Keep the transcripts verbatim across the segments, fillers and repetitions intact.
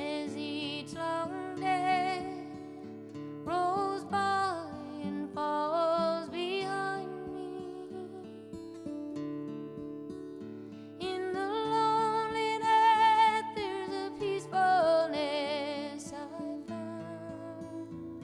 as each long day rolls by and falls behind me. In the lonely night there's a peacefulness I found.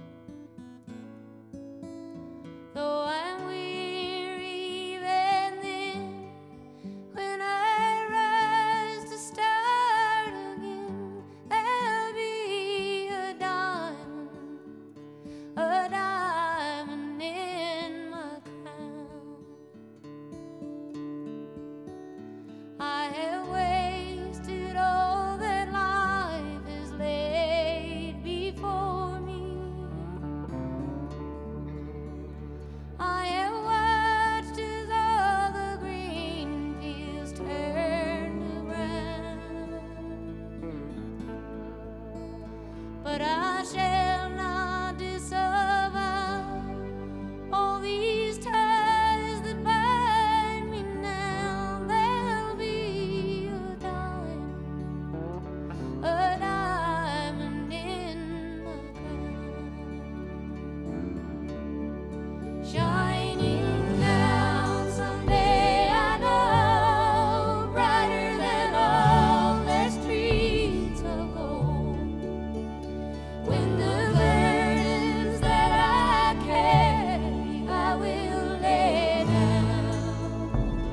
Though I'm weary even then, when I rise to start again, there'll be a diamond, a diamond in my crown. I have wasted all that life has laid before me. I have watched as all the green fields turn to brown, but I shall not disavow all these ties that bind me now. There'll be a diamond, a diamond in my crown, shining down someday, I know, brighter than all their streets of gold. When the burdens that I carry I will lay down,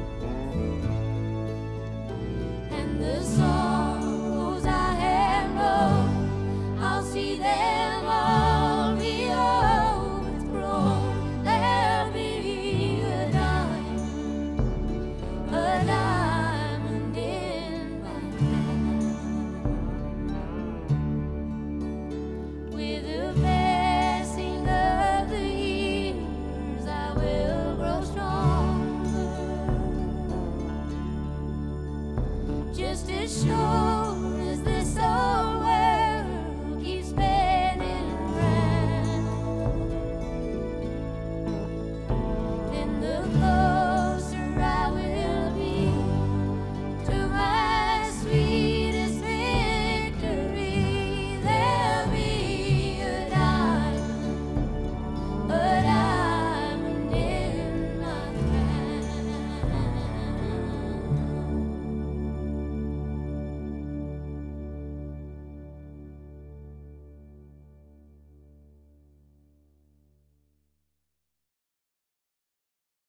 and the sorrows I have known, I'll see them all be overthrown. There'll be a diamond, a diamond in my crown. With the passing of the years I will grow stronger, just as sure